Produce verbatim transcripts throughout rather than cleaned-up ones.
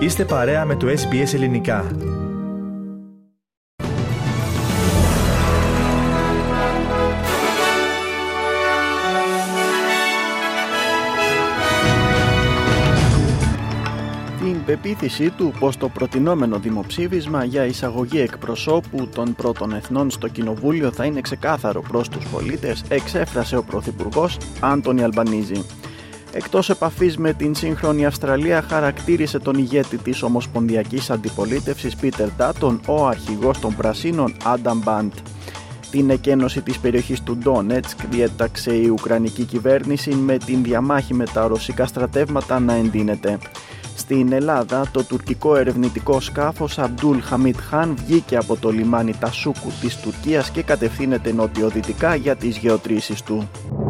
Είστε παρέα με το Ες Μπι Ες Ελληνικά. Την πεποίθησή του πως το προτινόμενο δημοψήφισμα για εισαγωγή εκπροσώπου των πρώτων εθνών στο Κοινοβούλιο θα είναι ξεκάθαρο προς τους πολίτες, εξέφρασε ο Πρωθυπουργός Άντονι Αλμπανίζη. Εκτός επαφής με την σύγχρονη Αυστραλία, χαρακτήρισε τον ηγέτη της Ομοσπονδιακής Αντιπολίτευσης Πίτερ Ντάτον ο αρχηγός των Πρασίνων Άνταμ Μπαντ. Την εκένωση της περιοχής του Ντόνετσκ διέταξε η Ουκρανική κυβέρνηση με την διαμάχη με τα ρωσικά στρατεύματα να εντείνεται. Στην Ελλάδα, το τουρκικό ερευνητικό σκάφος Αμπντούλ Χαμίτ Χάν βγήκε από το λιμάνι Τασούκου της Τουρκίας και κατευθύνεται νοτιοδυτικά για τις γεωτρήσεις του.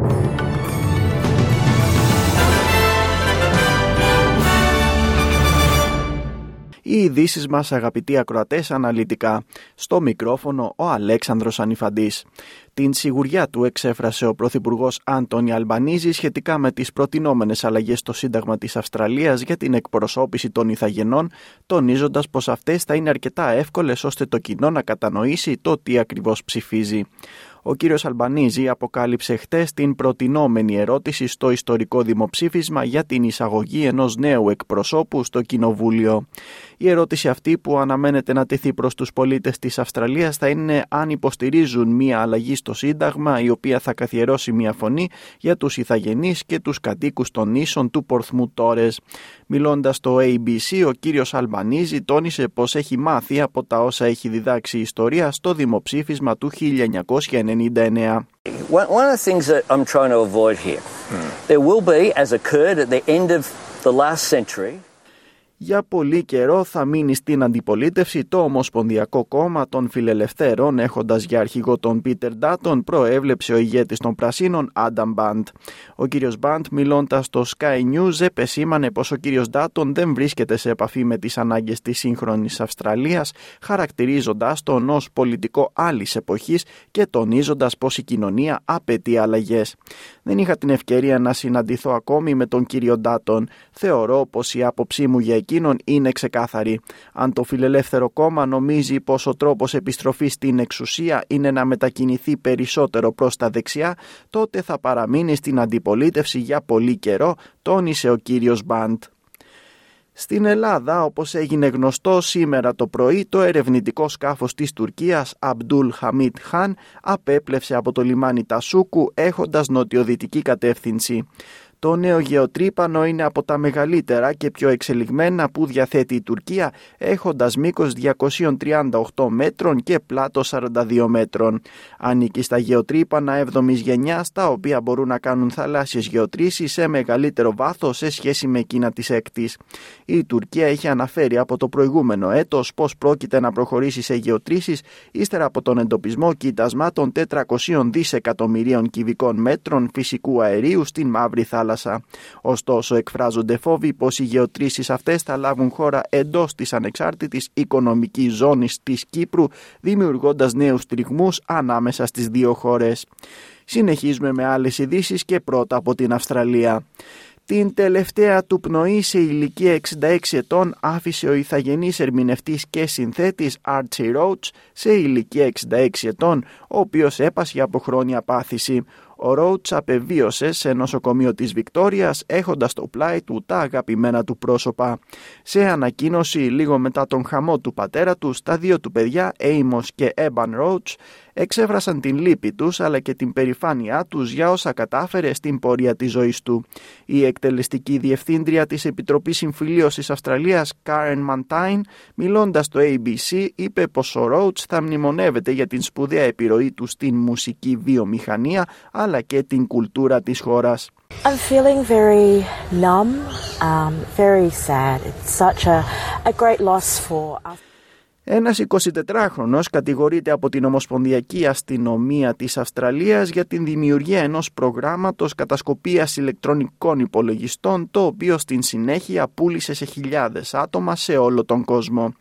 Οι ειδήσεις μας, αγαπητοί ακροατές, αναλυτικά. Στο μικρόφωνο ο Αλέξανδρος Ανιφαντής. Την σιγουριά του εξέφρασε ο Πρωθυπουργός Άντονι Αλμπανίζη σχετικά με τις προτινόμενες αλλαγές στο Σύνταγμα της Αυστραλίας για την εκπροσώπηση των ηθαγενών, τονίζοντας πως αυτές θα είναι αρκετά εύκολες ώστε το κοινό να κατανοήσει το τι ακριβώς ψηφίζει. Ο κύριος Αλμπανίζη αποκάλυψε χτες την προτινόμενη ερώτηση στο ιστορικό δημοψήφισμα για την εισαγωγή ενός νέου εκπροσώπου στο Κοινοβούλιο. Η ερώτηση αυτή, που αναμένεται να τεθεί προς τους πολίτες της Αυστραλίας, θα είναι αν υποστηρίζουν μία αλλαγή στο Σύνταγμα η οποία θα καθιερώσει μία φωνή για τους ηθαγενείς και τους κατοίκους των νήσων του Πορθμού Τόρες. Μιλώντας στο έι μπι σι, ο κύριος Αλμπανίζη τόνισε πως έχει μάθει από τα όσα έχει διδάξει η ιστορία στο δημοψήφισμα του χίλια εννιακόσια ενενήντα εννέα. One of the things that I'm trying to avoid here, mm. there will be, as occurred at the end of the last century, για πολύ καιρό θα μείνει στην αντιπολίτευση το Ομοσπονδιακό Κόμμα των Φιλελευθέρων, έχοντας για αρχηγό τον Πίτερ Ντάτον, προέβλεψε ο ηγέτης των Πρασίνων Άνταμ Μπαντ. Ο κύριος Μπαντ, μιλώντας στο Sky News, επεσήμανε πως ο κύριος Ντάτον δεν βρίσκεται σε επαφή με τις ανάγκες της σύγχρονης Αυστραλίας, χαρακτηρίζοντας τον ως πολιτικό άλλης εποχής και τονίζοντας πως η κοινωνία απαιτεί αλλαγές. Δεν είχα την ευκαιρία να συναντηθώ ακόμη με τον κύριο Ντάτον. Θεωρώ πως η άποψή μου για εκείνον είναι ξεκάθαρη. Αν το Φιλελεύθερο Κόμμα νομίζει πως ο τρόπος επιστροφής στην εξουσία είναι να μετακινηθεί περισσότερο προς τα δεξιά, τότε θα παραμείνει στην αντιπολίτευση για πολύ καιρό, τόνισε ο κύριος Μπαντ. Στην Ελλάδα, όπως έγινε γνωστό σήμερα το πρωί, το ερευνητικό σκάφος της Τουρκίας Αμπντούλ Χαμίτ Χάν απέπλευσε από το λιμάνι Τασούκου έχοντας νοτιοδυτική κατεύθυνση. Το νέο γεωτρύπανο είναι από τα μεγαλύτερα και πιο εξελιγμένα που διαθέτει η Τουρκία, έχοντας μήκος διακόσια τριάντα οκτώ μέτρων και πλάτος σαράντα δύο μέτρων. Ανήκει στα γεωτρύπανα έβδομης γενιάς, τα οποία μπορούν να κάνουν θαλάσσιες γεωτρήσεις σε μεγαλύτερο βάθος σε σχέση με εκείνα της έκτης. Η Τουρκία είχε αναφέρει από το προηγούμενο έτος πως πρόκειται να προχωρήσει σε γεωτρήσεις ύστερα από τον εντοπισμό κοιτασμάτων τετρακόσιων δισεκατομμυρίων κυβικών μέτρων φυσικού αερίου στην Μαύρη Θάλασσα. Ωστόσο, εκφράζονται φόβοι πως οι γεωτρήσεις αυτές θα λάβουν χώρα εντός της ανεξάρτητης οικονομικής ζώνης της Κύπρου, δημιουργώντας νέους τριγμούς ανάμεσα στις δύο χώρες. Συνεχίζουμε με άλλες ειδήσεις και πρώτα από την Αυστραλία. Την τελευταία του πνοή σε ηλικία εξήντα έξι ετών άφησε ο ηθαγενής ερμηνευτής και συνθέτης Archie Roach σε ηλικία εξήντα έξι ετών, ο οποίος έπασχε από χρόνια πάθηση. Ο Ρόουτς απεβίωσε σε νοσοκομείο της Βικτόριας, έχοντας στο πλάι του τα αγαπημένα του πρόσωπα. Σε ανακοίνωση λίγο μετά τον χαμό του πατέρα του, τα δύο του παιδιά, Έιμος και Έμπαν Ρόουτς, εξέφρασαν την λύπη τους αλλά και την περηφάνειά τους για όσα κατάφερε στην πορεία της ζωής του. Η εκτελεστική διευθύντρια της Επιτροπής Συμφιλίωσης Αυστραλίας, Κάρεν Μαντάιν, μιλώντας στο έι μπι σι, είπε πως ο Ρόουτς θα μνημονεύεται για την σπουδαία επιρροή του στην μουσική βιομηχανία αλλά και την κουλτούρα της χώρας. I'm feeling very numb, um, very sad. It's such a, a great loss for us. Ένας εικοσιτετράχρονος κατηγορείται από την Ομοσπονδιακή Αστυνομία της Αυστραλίας για την δημιουργία ενός προγράμματος κατασκοπίας ηλεκτρονικών υπολογιστών, το οποίο στην συνέχεια πούλησε σε χιλιάδες άτομα σε όλο τον κόσμο.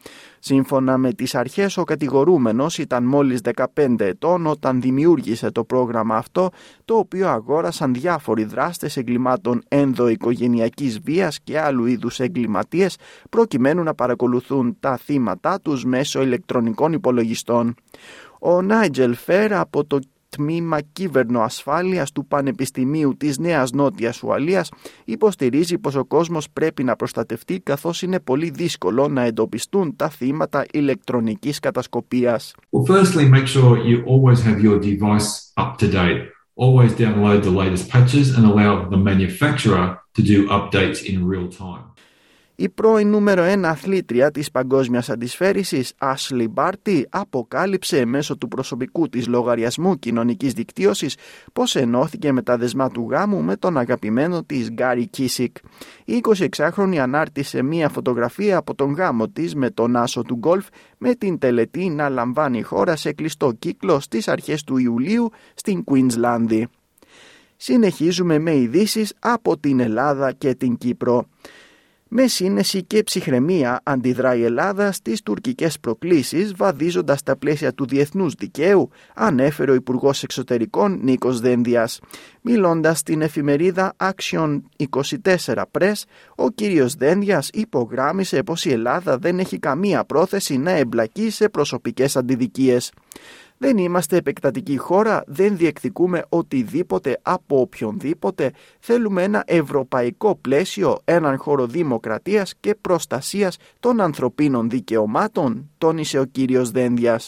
Σύμφωνα με τις αρχές, ο κατηγορούμενος ήταν μόλις δεκαπέντε ετών όταν δημιούργησε το πρόγραμμα αυτό, το οποίο αγόρασαν διάφοροι δράστες εγκλημάτων ενδοοικογενειακής βίας και άλλου είδους εγκληματίες, προκειμένου να παρακολουθούν τα θύματα τους μέσω ηλεκτρονικών υπολογιστών. Ο Νάιτζελ Φέρ από το τμήμα Κύβερνο-ασφάλειας του Πανεπιστημίου της Νέας Νότιας Ουαλίας υποστηρίζει πως ο κόσμος πρέπει να προστατευτεί, καθώς είναι πολύ δύσκολο να εντοπιστούν τα θύματα ηλεκτρονικής κατασκοπίας. Well, firstly, make sure you always have your device up to date. Always download the latest patches and allow the manufacturer to do updates in real time. Η πρώην νούμερο ένα αθλήτρια της παγκόσμιας αντισφαίρισης, Ashley Barty, αποκάλυψε μέσω του προσωπικού της λογαριασμού κοινωνικής δικτύωσης πως ενώθηκε με τα δεσμά του γάμου με τον αγαπημένο της Γκάρι Κίσικ. Η εικοσιεξάχρονη ανάρτησε μία φωτογραφία από τον γάμο της με τον άσο του γκολφ, με την τελετή να λαμβάνει η χώρα σε κλειστό κύκλο στις αρχές του Ιουλίου στην Κουίνσλανδη. Συνεχίζουμε με ειδήσεις από την Ελλάδα και την Κύπρο. Με σύνεση και ψυχραιμία αντιδρά η Ελλάδα στις τουρκικές προκλήσεις, βαδίζοντας τα πλαίσια του διεθνούς δικαίου, ανέφερε ο Υπουργός Εξωτερικών Νίκος Δένδιας. Μιλώντας στην εφημερίδα Action είκοσι τέσσερα Press, ο κύριος Δένδιας υπογράμμισε πως η Ελλάδα δεν έχει καμία πρόθεση να εμπλακεί σε προσωπικές αντιδικίες. Δεν είμαστε επεκτατική χώρα, δεν διεκδικούμε οτιδήποτε από οποιονδήποτε. Θέλουμε ένα ευρωπαϊκό πλαίσιο, έναν χώρο δημοκρατίας και προστασίας των ανθρωπίνων δικαιωμάτων, τόνισε ο κύριος Δένδιας.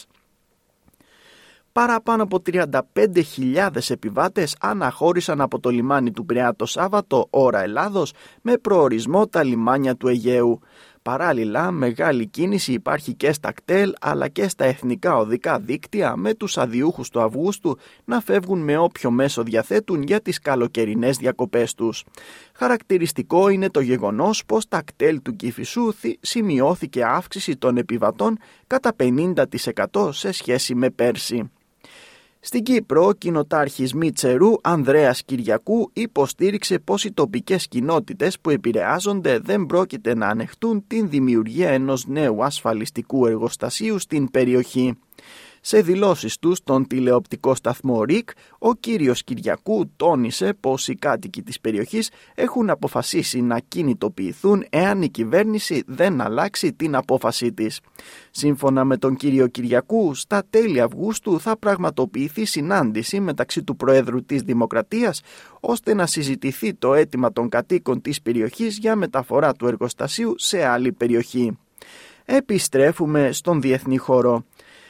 Παραπάνω από τριάντα πέντε χιλιάδες επιβάτες αναχώρησαν από το λιμάνι του Πειραιά το Σάββατο, ώρα Ελλάδος, με προορισμό τα λιμάνια του Αιγαίου. Παράλληλα, μεγάλη κίνηση υπάρχει και στα κτέλ αλλά και στα εθνικά οδικά δίκτυα, με τους αδιούχους του Αυγούστου να φεύγουν με όποιο μέσο διαθέτουν για τις καλοκαιρινές διακοπές τους. Χαρακτηριστικό είναι το γεγονός πως στα κτέλ του Κηφισού σημειώθηκε αύξηση των επιβατών κατά πενήντα τοις εκατό σε σχέση με πέρσι. Στην Κύπρο, ο κοινοτάρχης Μητσερού Ανδρέας Κυριακού υποστήριξε πως οι τοπικές κοινότητες που επηρεάζονται δεν πρόκειται να ανεχτούν την δημιουργία ενός νέου ασφαλιστικού εργοστασίου στην περιοχή. Σε δηλώσεις του στον τηλεοπτικό σταθμό ΡΙΚ, ο κύριος Κυριακού τόνισε πως οι κάτοικοι της περιοχής έχουν αποφασίσει να κινητοποιηθούν εάν η κυβέρνηση δεν αλλάξει την απόφασή της. Σύμφωνα με τον κύριο Κυριακού, στα τέλη Αυγούστου θα πραγματοποιηθεί συνάντηση μεταξύ του Προέδρου της Δημοκρατίας, ώστε να συζητηθεί το αίτημα των κατοίκων της περιοχής για μεταφορά του εργοστασίου σε άλλη περιοχή. Επιστρέφουμε στον διεθνή χώρο.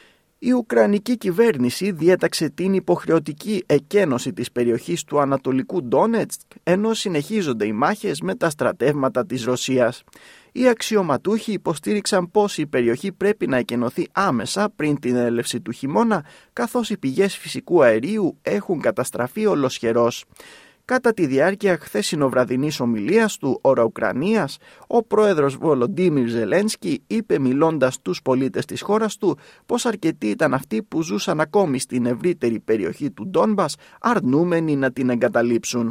Η Ουκρανική κυβέρνηση διέταξε την υποχρεωτική εκένωση της περιοχής του Ανατολικού Ντόνετσκ, ενώ συνεχίζονται οι μάχες με τα στρατεύματα της Ρωσίας. Οι αξιωματούχοι υποστήριξαν πως η περιοχή πρέπει να εκενωθεί άμεσα πριν την έλευση του χειμώνα, καθώς οι πηγές φυσικού αερίου έχουν καταστραφεί ολοσχερώς. Κατά τη διάρκεια χθεσινοβραδινής ομιλίας του ώρα Ουκρανίας, ο πρόεδρος Βολοντίμιρ Ζελένσκι είπε, μιλώντας στους πολίτες της χώρας του, πως αρκετοί ήταν αυτοί που ζούσαν ακόμη στην ευρύτερη περιοχή του Ντόνμπας, αρνούμενοι να την εγκαταλείψουν.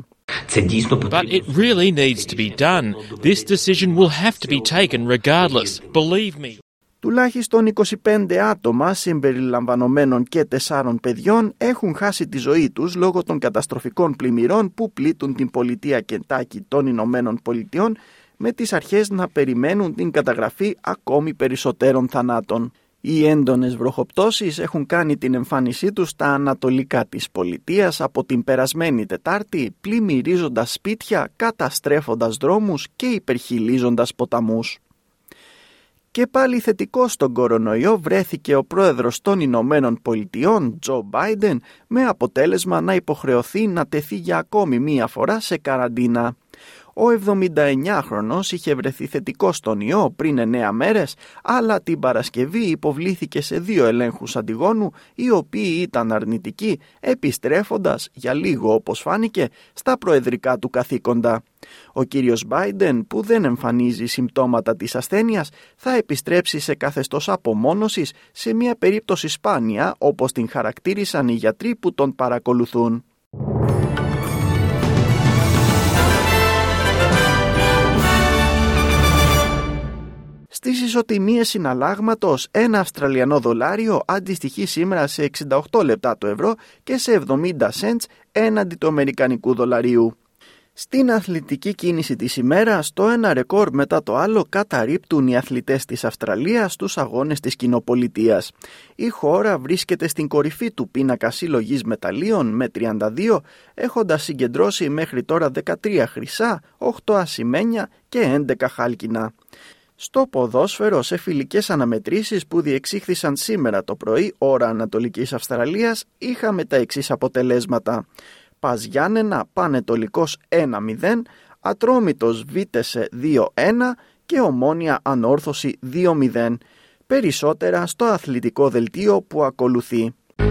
But it really needs to be done. This decision will have to be taken regardless. Believe me. Τουλάχιστον είκοσι πέντε άτομα, συμπεριλαμβανομένων και τεσσάρων παιδιών, έχουν χάσει τη ζωή τους λόγω των καταστροφικών πλημμυρών που πλήττουν την πολιτεία Κεντάκι των Ηνωμένων Πολιτειών, με τις αρχές να περιμένουν την καταγραφή ακόμη περισσότερων θανάτων. Οι έντονες βροχοπτώσεις έχουν κάνει την εμφάνισή τους στα ανατολικά της πολιτείας από την περασμένη Τετάρτη, πλημμυρίζοντας σπίτια, καταστρέφοντας δρόμους και υπερχειλίζοντας ποταμούς. Και πάλι θετικό στον κορονοϊό βρέθηκε ο πρόεδρος των Ηνωμένων Πολιτειών, Τζο Μπάιντεν, με αποτέλεσμα να υποχρεωθεί να τεθεί για ακόμη μία φορά σε καραντίνα. Ο εβδομηνταεννιάχρονος είχε βρεθεί θετικός στον ιό πριν εννέα μέρες, αλλά την Παρασκευή υποβλήθηκε σε δύο ελέγχους αντιγόνου, οι οποίοι ήταν αρνητικοί, επιστρέφοντας για λίγο, όπως φάνηκε, στα προεδρικά του καθήκοντα. Ο κύριος Μπάιντεν, που δεν εμφανίζει συμπτώματα της ασθένειας, θα επιστρέψει σε καθεστώς απομόνωσης σε μια περίπτωση σπάνια, όπως την χαρακτήρισαν οι γιατροί που τον παρακολουθούν. Στις ισοτιμίες συναλλάγματος, ένα Αυστραλιανό δολάριο αντιστοιχεί σήμερα σε εξήντα οκτώ λεπτά το ευρώ και σε εβδομήντα σεντς έναντι του αμερικανικού δολαρίου. Στην αθλητική κίνηση της ημέρας, το ένα ρεκόρ μετά το άλλο καταρρίπτουν οι αθλητές της Αυστραλίας στους αγώνες της κοινοπολιτείας. Η χώρα βρίσκεται στην κορυφή του πίνακα συλλογής μεταλλίων με τριάντα δύο, έχοντας συγκεντρώσει μέχρι τώρα δεκατρία χρυσά, οκτώ ασημένια και έντεκα χάλκινα. Στο ποδόσφαιρο, σε φιλικές αναμετρήσεις που διεξήχθησαν σήμερα το πρωί ώρα Ανατολικής Αυστραλίας, είχαμε τα εξής αποτελέσματα. Πας Γιάννενα Πανετολικός ένα μηδέν, Ατρόμητος Βίτεσε δύο ένα και Ομόνια Ανόρθωση δύο μηδέν. Περισσότερα στο αθλητικό δελτίο που ακολουθεί.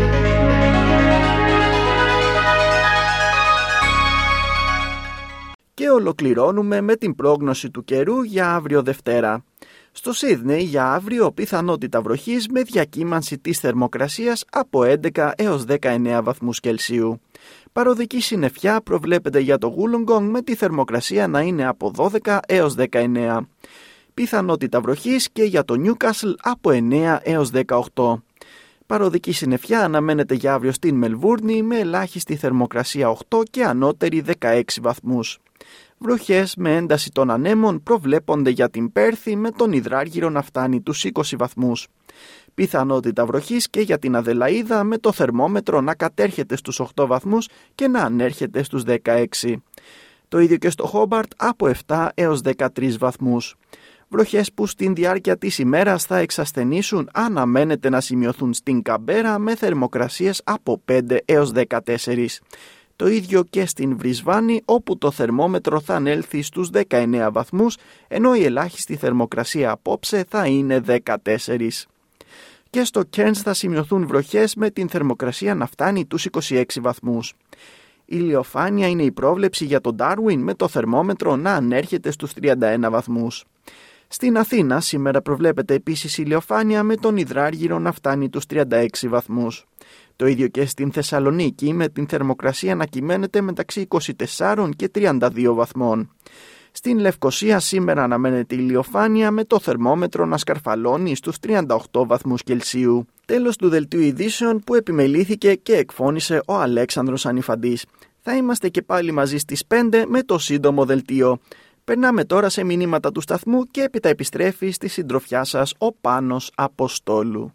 Και ολοκληρώνουμε με την πρόγνωση του καιρού για αύριο Δευτέρα. Στο Σίδνεϊ για αύριο πιθανότητα βροχής με διακύμανση της θερμοκρασίας από έντεκα έως δεκαεννέα βαθμούς Κελσίου. Παροδική συννεφιά προβλέπεται για το Wollongong με τη θερμοκρασία να είναι από δώδεκα έως δεκαεννέα. Πιθανότητα βροχής και για το Newcastle από εννέα έως δεκαοκτώ. Παροδική συννεφιά αναμένεται για αύριο στην Μελβούρνη με ελάχιστη θερμοκρασία οκτώ και ανώτερη δεκαέξι βαθμούς. Βροχές με ένταση των ανέμων προβλέπονται για την Πέρθη με τον υδράργυρο να φτάνει τους είκοσι βαθμούς. Πιθανότητα βροχής και για την Αδελαΐδα με το θερμόμετρο να κατέρχεται στους οκτώ βαθμούς και να ανέρχεται στους δεκαέξι. Το ίδιο και στο Χόμπαρτ από επτά έως δεκατρείς βαθμούς. Βροχές που στην διάρκεια της ημέρας θα εξασθενήσουν αναμένεται να σημειωθούν στην Καμπέρα με θερμοκρασίες από πέντε έως δεκατέσσερα. Το ίδιο και στην Βρισβάνη όπου το θερμόμετρο θα ανέλθει στους δεκαεννέα βαθμούς ενώ η ελάχιστη θερμοκρασία απόψε θα είναι δεκατέσσερα. Και στο Κέρνς θα σημειωθούν βροχές με την θερμοκρασία να φτάνει τους είκοσι έξι βαθμούς. Ηλιοφάνεια είναι η πρόβλεψη για τον Ντάρουιν με το θερμόμετρο να ανέρχεται στους τριάντα ένα βαθμούς. Στην Αθήνα σήμερα προβλέπεται επίσης ηλιοφάνεια με τον υδράργυρο να φτάνει τους τριάντα έξι βαθμούς. Το ίδιο και στην Θεσσαλονίκη με την θερμοκρασία να κυμαίνεται μεταξύ είκοσι τεσσάρων και τριάντα δύο βαθμών. Στην Λευκοσία σήμερα αναμένεται ηλιοφάνεια με το θερμόμετρο να σκαρφαλώνει στους τριάντα οκτώ βαθμούς Κελσίου. Τέλος του δελτίου ειδήσεων που επιμελήθηκε και εκφώνησε ο Αλέξανδρος Ανιφαντής. Θα είμαστε και πάλι μαζί στις πέντε με το σύντομο δελτίο. Περνάμε τώρα σε μηνύματα του σταθμού και έπειτα επιστρέφει στη συντροφιά σας ο Πάνος Αποστόλου.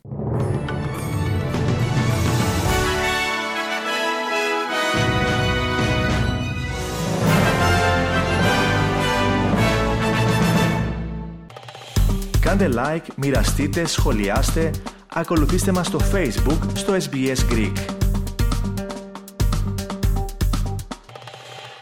Κάντε like, μοιραστείτε, σχολιάστε, ακολουθήστε μας στο Facebook, στο ες μπι ες Greek.